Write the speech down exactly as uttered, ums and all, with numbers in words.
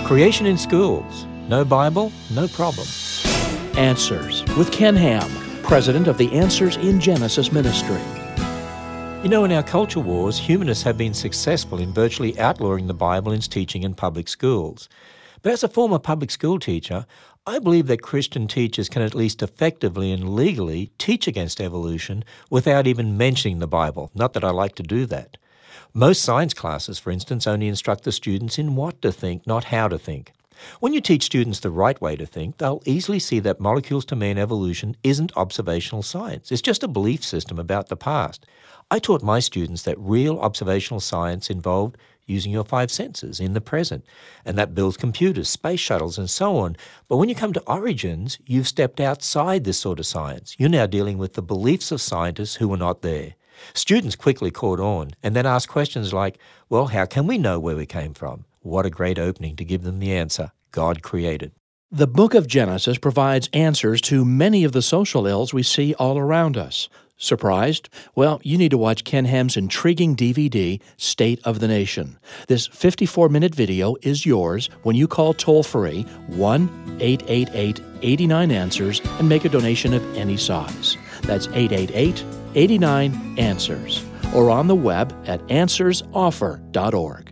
Creation in schools. No Bible, no problem. Answers with Ken Ham, president of the Answers in Genesis Ministry. You know, in our culture wars, humanists have been successful in virtually outlawing the Bible in its teaching in public schools. But as a former public school teacher, I believe that Christian teachers can at least effectively and legally teach against evolution without even mentioning the Bible. Not that I like to do that. Most science classes, for instance, only instruct the students in what to think, not how to think. When you teach students the right way to think, they'll easily see that molecules to mean evolution isn't observational science. It's just a belief system about the past. I taught my students that real observational science involved using your five senses in the present, and that builds computers, space shuttles, and so on. But when you come to origins, you've stepped outside this sort of science. You're now dealing with the beliefs of scientists who were not there. Students quickly caught on and then asked questions like, well, how can we know where we came from? What a great opening to give them the answer. God created. The book of Genesis provides answers to many of the social ills we see all around us. Surprised? Well, you need to watch Ken Ham's intriguing D V D, State of the Nation. This fifty-four minute video is yours when you call toll-free one eight eight eight, eight nine, answers and make a donation of any size. That's eight eight eight, eight nine, answers. Or on the web at answers offer dot org.